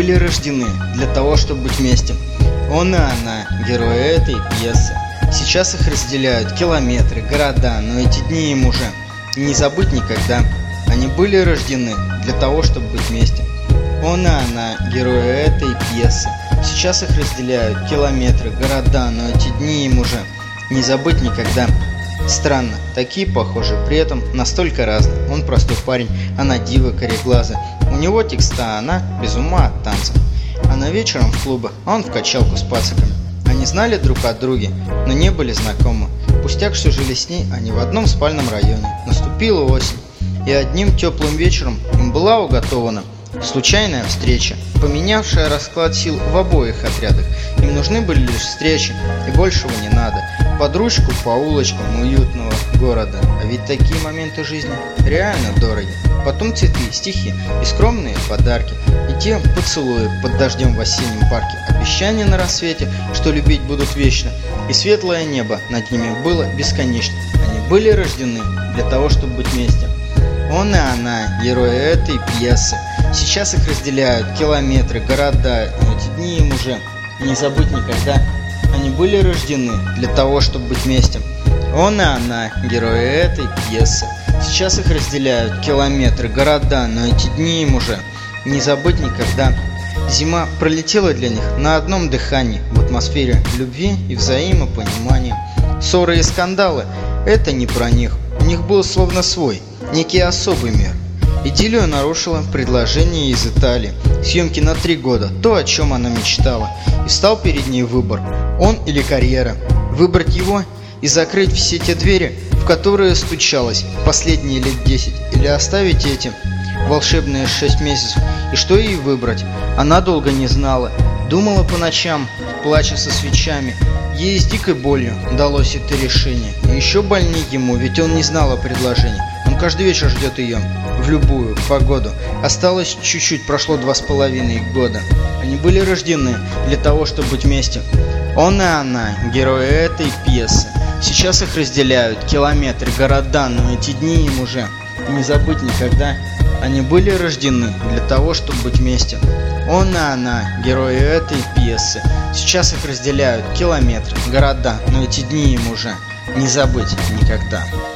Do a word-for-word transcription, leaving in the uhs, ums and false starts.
были рождены для того, чтобы быть вместе. Он и она – герои этой пьесы. Сейчас их разделяют километры, города, но эти дни им уже не забыть никогда. Они были рождены для того, чтобы быть вместе. Он и она – герои этой пьесы. Сейчас их разделяют километры, города, но эти дни им уже не забыть никогда. Странно, такие похожи, при этом настолько разные. Он простой парень, она дива кореглазая. У него текста, а она без ума от танца. Она вечером в клубы, а он в качалку с пациками. Они знали друг о друге, но не были знакомы. Пустяк, что жили с ней они в одном спальном районе. Наступила осень, и одним теплым вечером им была уготована случайная встреча, поменявшая расклад сил в обоих отрядах. Им нужны были лишь встречи, и большего не надо. Под ручку по улочкам уютного города. А ведь такие моменты жизни реально дороги. Потом цветы, стихи и скромные подарки. И те поцелуи под дождем в осеннем парке. Обещания на рассвете, что любить будут вечно. И светлое небо над ними было бесконечно. Они были рождены для того, чтобы быть вместе. Он и она – герои этой пьесы. Сейчас их разделяют километры, города, но эти дни им уже не забыть никогда. Они были рождены для того, чтобы быть вместе. Он и она – герои этой пьесы. Сейчас их разделяют километры, города, но эти дни им уже не забыть никогда. Зима пролетела для них на одном дыхании, в атмосфере любви и взаимопонимания. Ссоры и скандалы – это не про них. У них был словно свой, некий особый мир. Идиллию нарушило предложение из Италии. Съемки на три года, то, о чем она мечтала. И встал перед ней выбор, он или карьера. Выбрать его и закрыть все те двери, в которые стучалась последние лет десять. Или оставить эти волшебные шесть месяцев. И что ей выбрать? Она долго не знала. Думала по ночам, плача со свечами. Ей с дикой болью далось это решение. И еще больнее ему, ведь он не знал о предложении. Он каждый вечер ждет ее, в любую погоду. Осталось чуть-чуть, прошло два с половиной года. Они были рождены для того, чтобы быть вместе. Он и она – герои этой пьесы. Сейчас их разделяют километры, города, но эти дни им уже не забыть никогда. Они были рождены для того, чтобы быть вместе. Он и она – герои этой пьесы. Сейчас их разделяют километры, города, но эти дни им уже не забыть никогда.